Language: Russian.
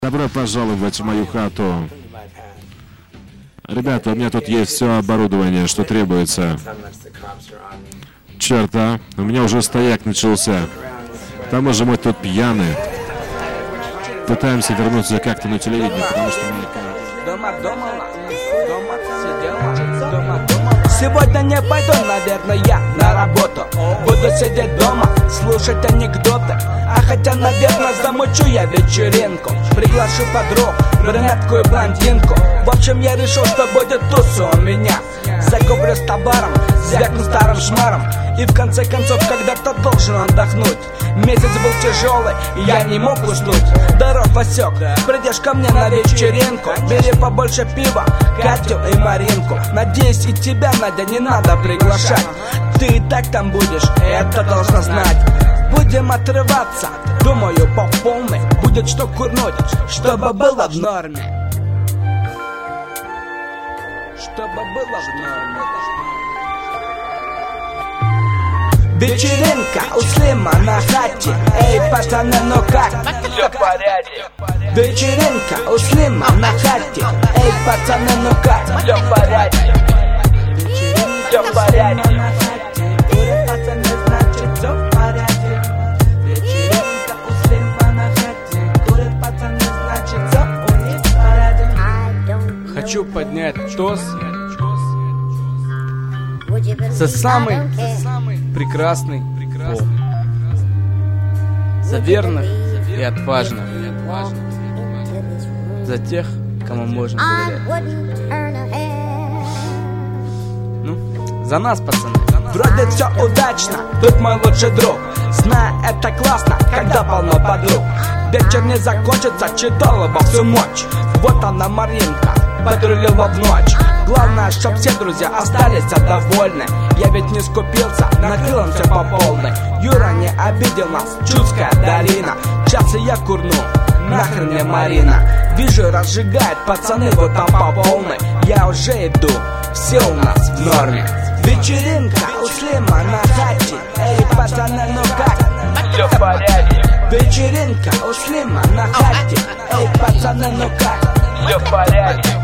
Добро пожаловать в мою хату. Ребята, у меня тут есть все оборудование, что требуется. Черт, а? У меня уже стояк начался. К тому же мы тут пьяны. Пытаемся вернуться как-то на телевидение, потому что мы... Сегодня не пойду, наверное, на работу. Буду сидеть дома, слушать анекдоты. А хотя, наверное, замучу я вечеринку. Приглашу подруг, брюнетку и блондинку. В общем, я решил, что будет туса у меня. Закуплюсь товаром, звякну старым шмаром. И в конце концов, когда-то должен отдохнуть. Месяц был тяжелый, и я не мог уснуть. Здоров, Васек, придешь ко мне на вечеринку. Бери побольше пива, Катю и Маринку. Надеюсь, и тебя, Надя, не надо приглашать. Ты и так там будешь, это должна знать. Будем отрываться, думаю, по полной. Будет что курнуть, чтобы было в норме. Чтобы было в норме. Вечеринка у Слима на хате. Эй, пацаны, ну как? Все в порядке. Вечеринка у Слима на хате. Эй, пацаны, ну как? Все в порядке. Все в порядке. Курят пацаны, значит все в порядке. Вечеринка у Слима на хате. Курят пацаны, значит все у них в порядке. Хочу поднять тост за самый прекрасный пол, за верных и отважных, за тех, кому можно доверять. Ну, за нас, пацаны. Вроде все удачно, тут мой лучший друг. Знаю, это классно, когда полно подруг. Вечер не закончится, читала во всю ночь. Вот она, Маринка, патрулила в ночь. Главное, чтоб все друзья остались довольны. Я ведь не скупился, накрыл все по полной. Юра не обидел нас, Чудская долина. Сейчас и я курну, нахрен мне Марина. Вижу, разжигает пацаны вот там по полной. Я уже иду, все у нас в норме. Вечеринка у Слима на хате. Эй, пацаны, ну как? Все в порядке. Вечеринка у Слима на хате. Эй, пацаны, ну как? Все в порядке.